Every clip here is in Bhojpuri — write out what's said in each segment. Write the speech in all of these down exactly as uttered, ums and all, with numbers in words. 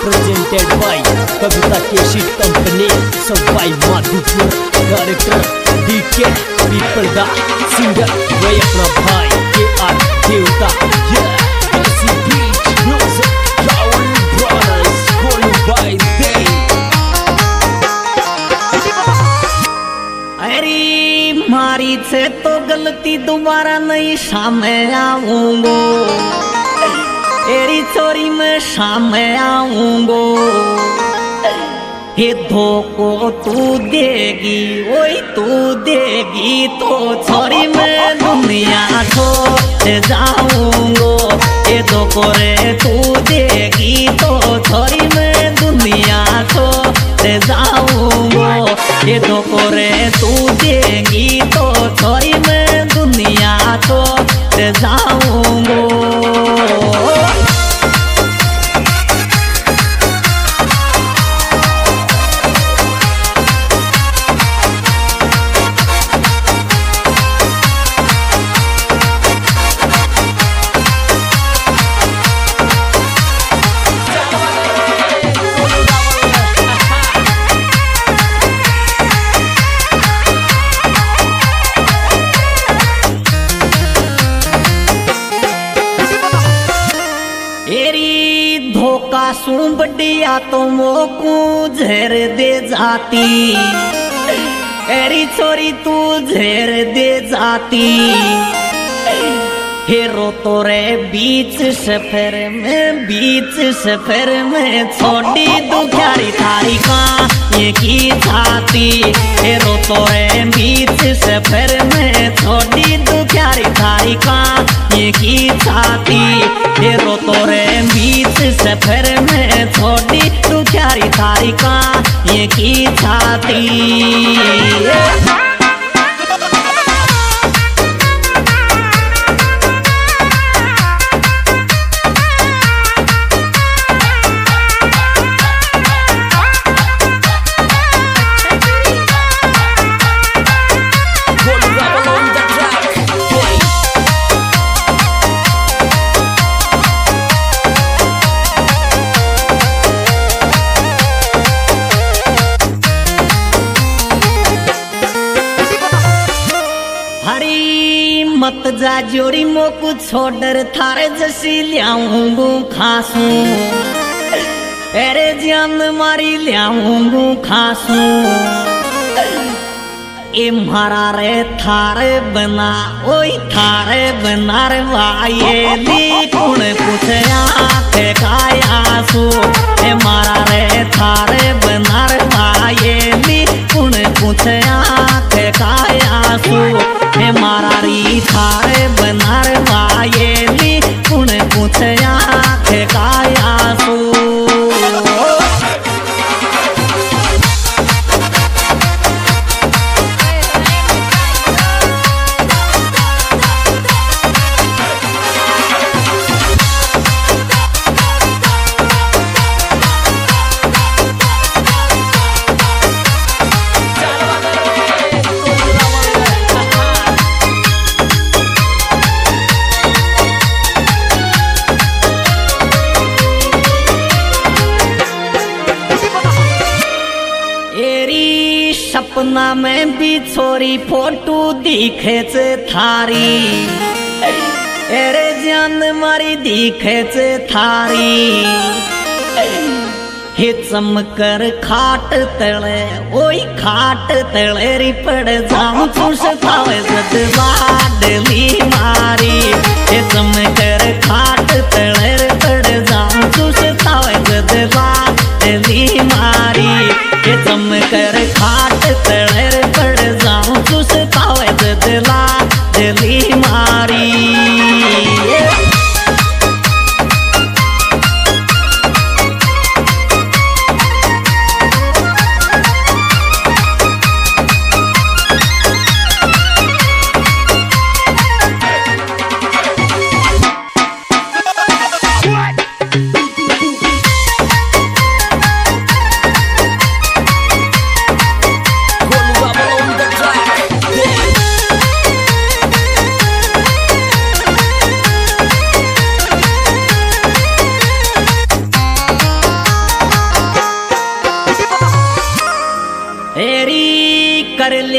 presented by Kavita Keshit Company, so by Madhupur, director D K People da singer Ray अपना भाई K R Devta, yeah, Desi Beach Music, Raul Brothers, calling by day. अरे मारी से तो गलती दोबारा नहीं सामने आऊंगो, तेरी चोरी में सामने आऊंगो। ये धोखो तू देगी, वही तू देगी तो छोरी में दुनिया छोड़ जाऊंगो। ये धोखो रे तू देगी तो छोरी में दुनिया छोड़ जाऊंगो। ये धोखो रे तू देगी तो छोरी में दुनिया छोड़ जाऊंगो। धोखा सू बढ़िया तो मोकू झेर दे जाती, एरी छोरी तू झेर दे जाती। हेरो तो रे बीच सफर में, बीच सफर में छोड़ी दुखियारी थारी का ये की छाती। हेरो तो रे बीच सफर में छोड़ी दुखियारी थारी का ये की छाती। हेरो तो रे बीच सफर में छोड़ी दुखियारी थारी का ये की छाती। मत जा जोरी मोकू छोड़र थारे जसी लियाऊंगू खासू, अरे जान मारी लियाऊंगू खासू। ए मारा रे थारे बना, ओई थारे बना रे वाये ली कौन पूछे आखे कायासू। ए मारा रे थारे बना रे वाये ली कौन पूछे आखे कायासू। ए मारा री थारे बनार वायेली कुण पूछे आखे कायासू। सपना में भी छोरी फोटो दिखे चे थारी, अरे जान मारी दिखे चे थारी। हे चमकर खाट तले, ओई खाट तले री पड़ जाऊं चूस थावे जद बाडली मारी। हे चमकर खाट तले री पड़ जाऊं चूस थावे जद बाडली मारी। हे चमकर खाट तले पड़ जाऊं चूस थावे जद बाडली मारी।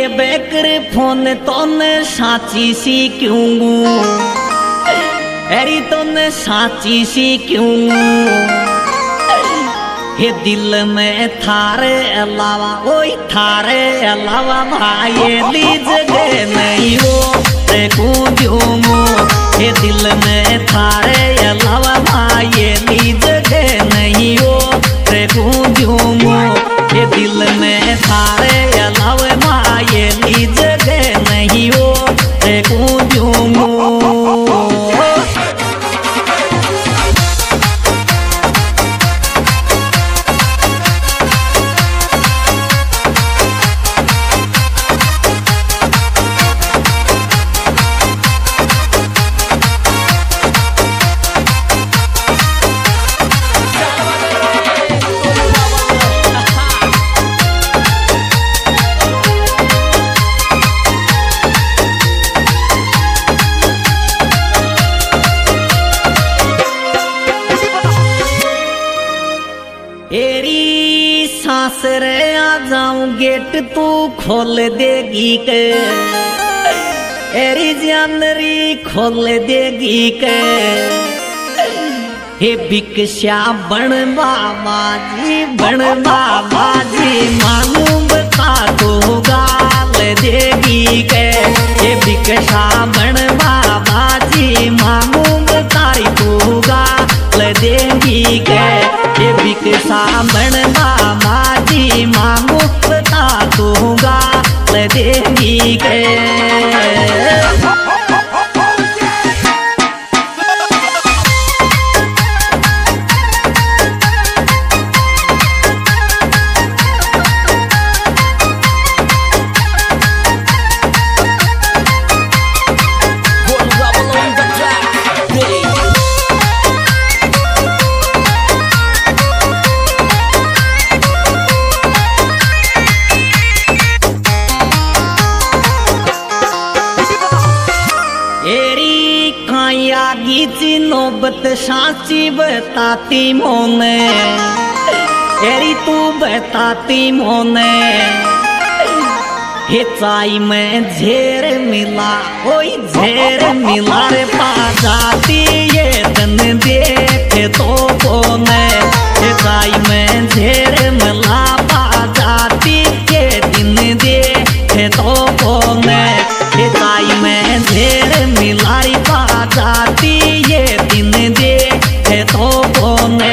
ये बेकर फोन तोने साची सी क्यों एरी तोने साची सी क्यों ये दिल में थारे अलावा ओई थारे अलावा भाई ली जगह नहीं हो देखो क्यों ये दिल में थारे अलावा भाई ली जगह नहीं हो देखो क्यों ये दिल में थारे अलावा भाई ली जगह नहीं हो देखो क्यों एरी सांस रे आ जाऊं गेट तू खोल देगी के एरी जानरी खोल देगी के हे बिकशा बन बाबा जी बन बाबा जी मानू बता तो गाल देगी के हे बिकशा बन बाबा जी मानू बताई तो गाल देगी के ये बिकसा बन बाबा जी मांगू बता दूंगा ले देंगी के ची नौबत साची बताती मोने एरी तू बताती मोने हे चाई में झेर मिला ओई झेर मिला रे पा जाती ये दिन देखे तो कोने हे चाई में झेर मिला पा जाती ये दिन देखे तो कोने हे चाई में झेर मिला रे पा जाती ये दिन देखे तो कोने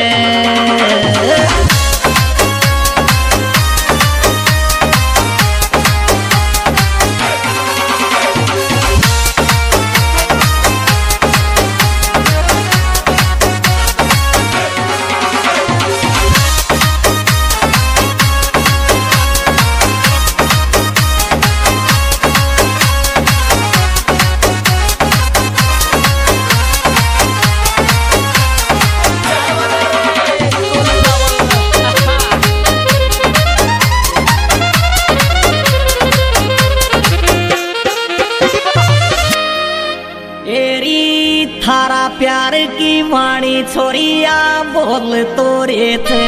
थारा प्यार की वाणी छोरिया बोल तोरे थे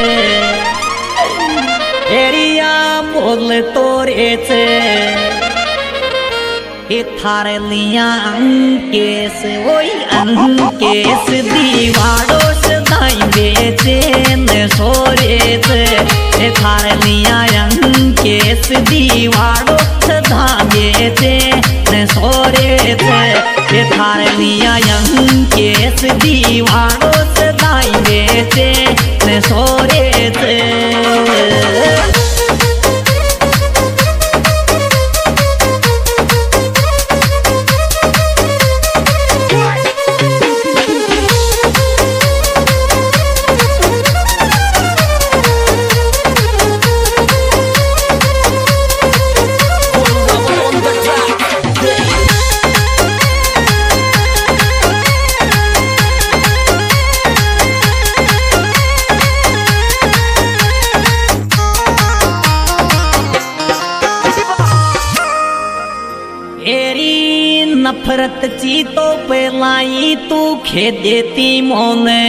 एरिया बोल तोरे थे ये थारे लिया अंकेस ओई अंकेस दीवारों से दाई बेचे न सोरे थे ये थारे लिया अंकेस दीवारों से दाई बेचे न सोरे थे ये थारे लिया अंकेस दीवारों से दाई बेचे न सोरे थे नफरत ची तो पेलाई तू खे देती मोने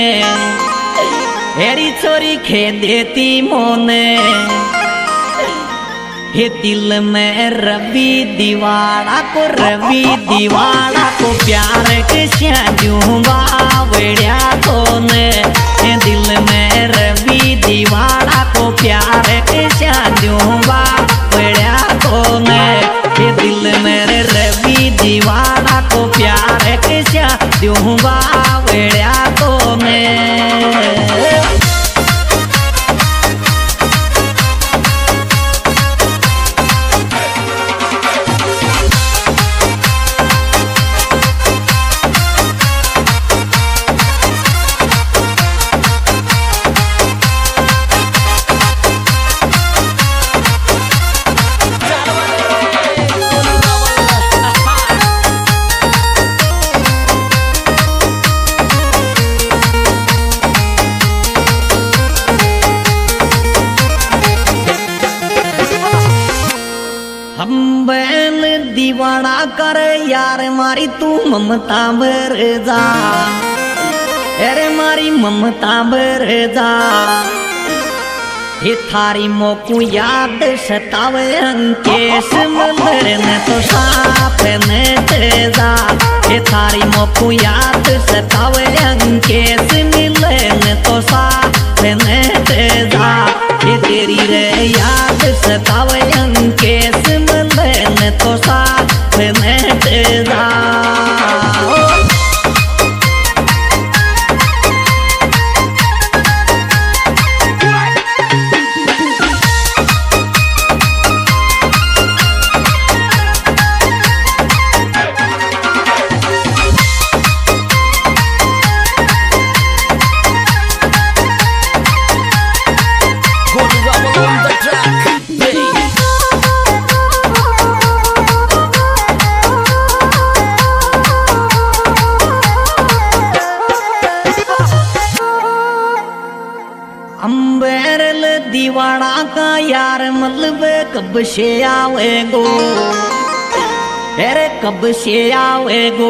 हेरी छोरी खे देती मोने हे दिल में रवि दीवाड़ा को रवि दीवाड़ा को प्यार के शादियों बावड़िया तो ने हे दिल में रवि दीवाड़ा को प्यार के शादियों बावड़िया तो ने हे दिल में रवि दीवाड़ा को प्यार के शादियों बावड़िया तो ने हम बैल दीवाना कर यार मारी तू ममता बर जा अरे मारी ममता बर जा हे थारी मोकू याद सतावे अंकेश मंदिर ने तो साफ ने जा हे थारी मोकू याद सतावे अंकेश मिले ने तो साफ ने जा हे तेरी रे याद सतावे अंकेश मिले तो साथ में तेरा अम्बेरल दीवाना का यार मतलब कब से आवेगो अरे कब से आवेगो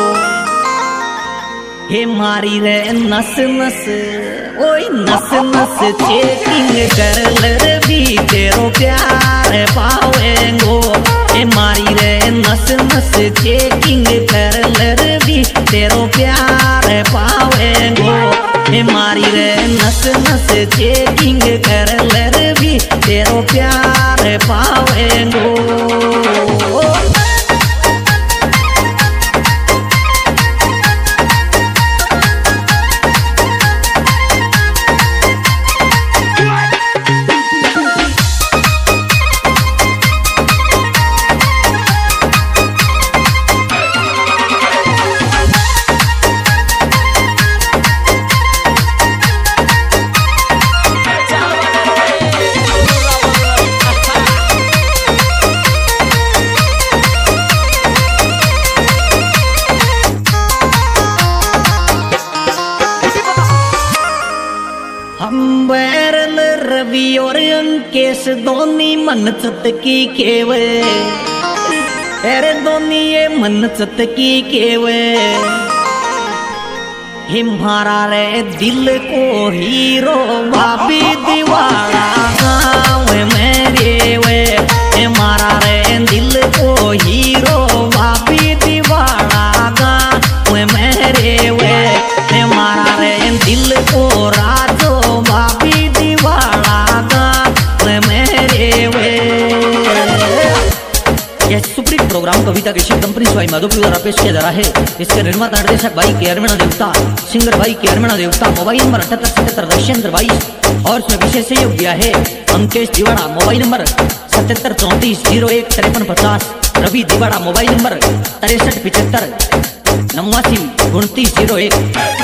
हे मारी रे नस नस ओए नस नस चेकिंग कर ले भी तेरो प्यार पावेगो हे मारी रे नस नस चेकिंग कर ले भी तेरो प्यार पावेगो हे मारी रे नस नस चेकिंग कर ले भी तेरो प्यार पावेगो हम बैरल रवि और अंकेश दोनी मन चत की केवे अरे दोनी ये मन चत की केवे हिमारा रे दिल को हीरो भाभी दीवाना गाँव मेरे वे हिमारा रे दिल को हीरो भाभी दीवाना गाँव मेरे वे हिमारा रे दिल को राजो भाभी दीवाना गाँव मेरे वे। यह सुप्रीम प्रोग्राम कविता के शिव कंपनी स्वाई माधोपुर द्वारा पेश किया जा रहा है। इसके निर्माता निर्देशक भाई के अरविंद देवता, सिंगर भाई के अरविंद देवता। मोबाइल नंबर अठहत्तर सतहत्तर दशेंद्र बाईस और इसमें विशेष सहयोग दिया है अंकेश दीवाड़ा। मोबाइल नंबर सतहत्तर चौंतीस जीरो एक तिरपन पचास। रवि दीवाड़ा मोबाइल नंबर तिरसठ पिछहत्तर नवासी उनतीस जीरो एक।